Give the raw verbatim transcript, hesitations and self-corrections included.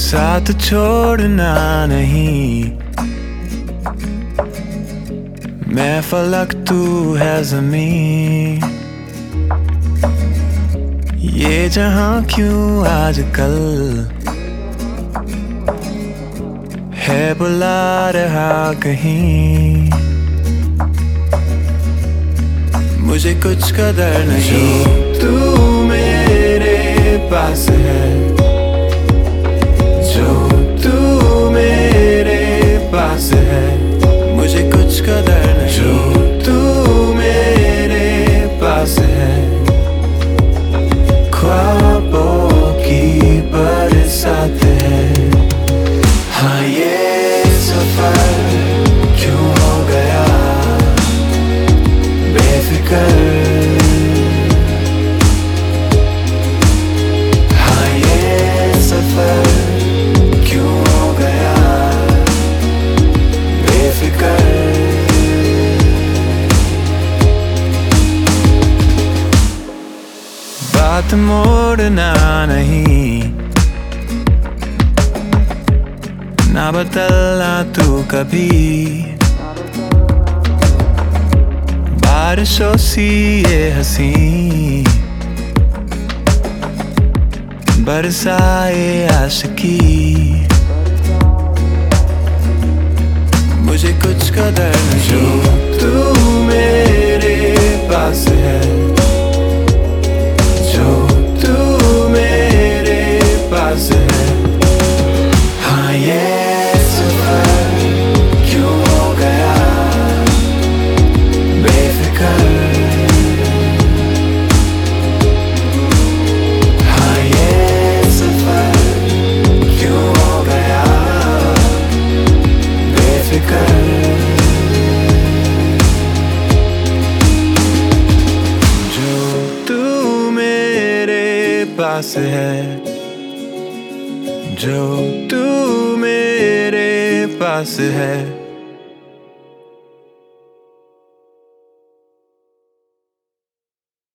साथ छोड़ना नहीं, मैं फलक तू है ज़मीन। ये जहां क्यों आजकल है बुला रहा कहीं, मुझे कुछ कदर नहीं। तू मेरे पास है, जो तू मेरे पास है, मुझे कुछ कदर नहीं। जो तू मेरे पास है, ख्वाबों की बरसात है। हाँ ये सफर क्यों हो गया बेफिक्र, हाँ ये सफर क्यों हो गया बेफिक्र। बात मोड़ना नहीं, ना बदलना तू कभी, बारिशों सी ये हंसी बरसाए आशिकी, मुझे कुछ कदर नहीं। जो तू मेरे पास है, जो तू मेरे पास है, हाँ ये सफर क्यों हो गया बेफिक्र, हाँ ये सफर क्यों हो गया बेफिक्र। जो तू मेरे पास है, जो तू मेरे पास है,